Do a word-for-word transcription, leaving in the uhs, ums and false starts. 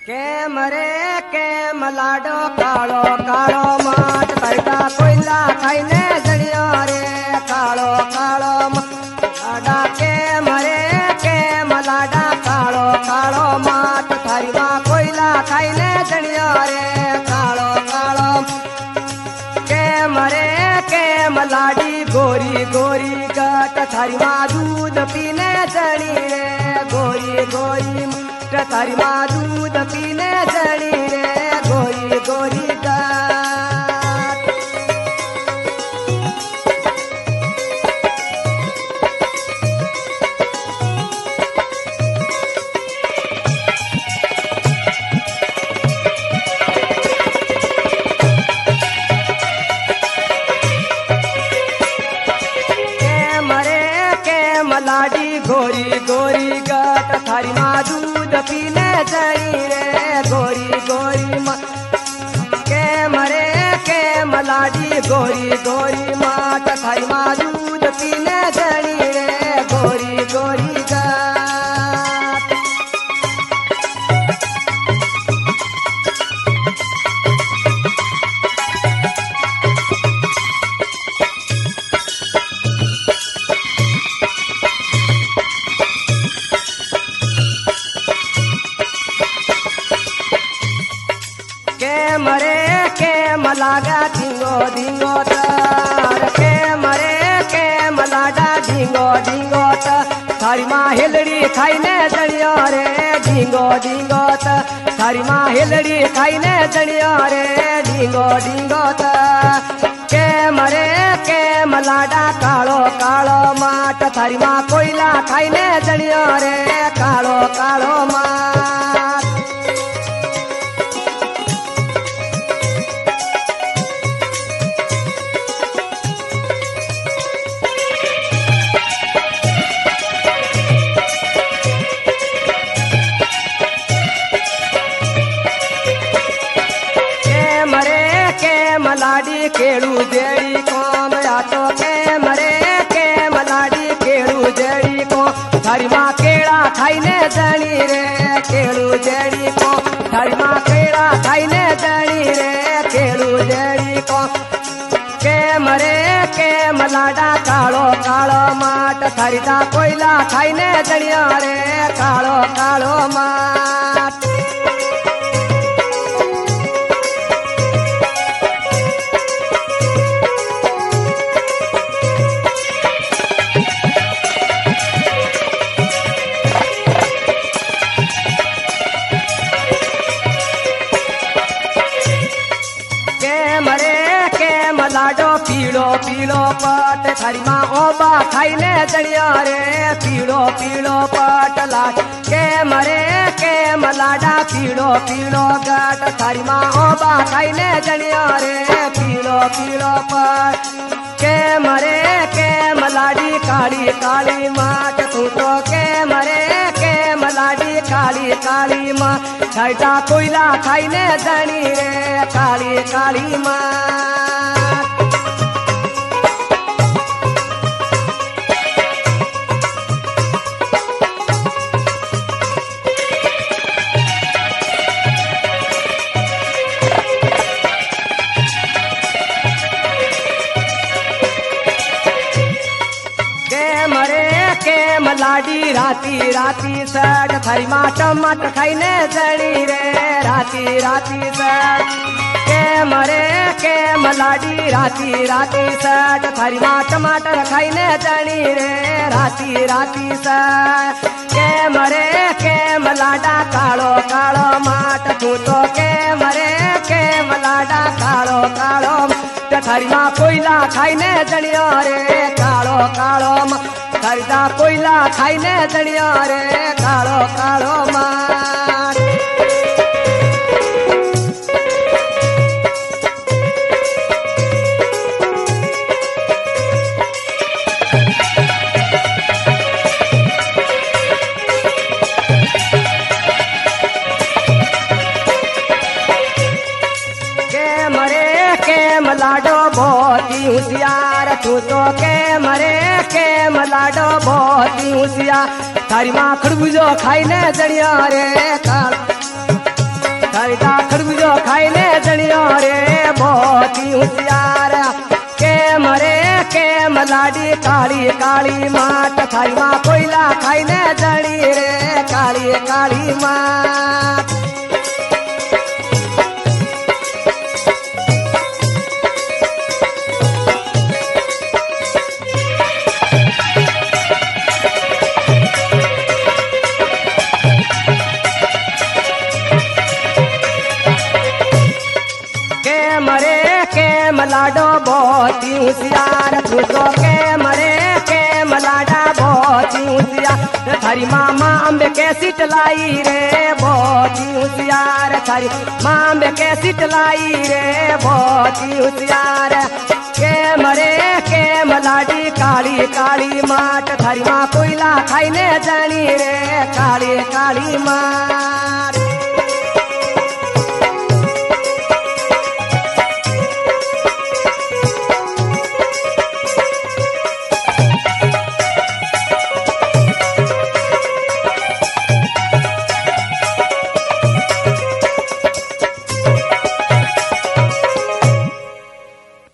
केम रे केम लाडो कालो कालो माट करता कोयला खाईने जड़ियो रे कालो कालो लाडा केम रे केम लाडा कालो कालो माट थारी माँ कोयला खाईने जड़ियो रे कालो कालो केम रे केम लाडी गोरी गोरी गट थारी माँ दूध पीने जड़ी रे गोरी गोरी थारी माँ दूध पीने जड़ी रे गोरी गोरी गाट केम रे केम लाडी गोरी गोरी गट थारी माँ दूध पीने जड़ी रे गोरी गोरी माँ केम रे केम लाडी गोरी गोरी माँ थारी माँ दूध पीने जड़ी रे गोरी गोरी गात केम रे केम लागा ढींगो ढींगो तर केम रे केम लाडा ढींगो ढींगो तर थारी माँ हिलड़ी खाईने जड़ियो रे ढींगो ढींगो तर थारी माँ हिलड़ी खाईने जड़ियो रे ढींगो ढींगो तर केम रे केम लाडा कालो कालो माट थारी माँ कोयला खाईने जड़ियो रे कालो कालो माट लाडी केड़ू जेड़ी कोम या तो केम रे केम लाडी केड़ू जेड़ी को थारी माँ केड़ा खाईने जड़ी रे केड़ू जेड़ी को थारी माँ केड़ा खाईने जड़ी रे केड़ू जेड़ी को केम रे केम लाडा कालो कालो माट थारी दा कोयला खाईने जड़ियो रे कालो कालो माट लाडो पीलो पीलो पट थारी माँ ओबा खाईने जड़ियो रे पीलो पीलो पट लाड केम रे केम लाडा पीलो पीलो गट थारी माँ ओबा खाईने जड़ियो रे पीलो पीलो पट केम रे केम लाडी काली काली माट तू तो केम रे केम लाडी काली काली माँ छाइटा कोयला खाईने जड़ी रे काली काली माँ केम लाडी राती राती सड़ थारी माँ टमाटर खाईने जड़ी रे राती राती सड़ केम रे केम लाडी राती राती सड़ थारी माँ टमाटर खाईने जड़ी रे राती राती सड़ केम रे केम लाडा कालो कालो माट तू तो केम रे केम लाडा कालो कालो थारी माँ कोयला खाईने जड़ियो रे कालो कालो थारी दा कोयला खाईने जड़ियो रे कालो कालो माट केम रे केम लाडो बहुत ही होशियार तू तो केम रे केम लाडो बहुत ही होशियार थारी माँ खरबूजो खाईने जड़ियो रे कालो थारीदा खरबूजो खाईने जनियो रे बहुत ही होशियार के मरे के मलाडी काली काली माट थारी माँ कोयला खाईने जनी रे काली काली माट मरे के मलाडो बहुत ही होशियार दूसरों के मरे के मलाडा बहुत ही होशियार थारी मामा अम्बे के सीट लाई रे बहुत ही होशियार थारी माँ अम्बे के सीट लाई रे बहुत ही होशियार के मरे के मलाडी काली काली माट थारी माँ कोयला खाईने जानी रे काली काली माँ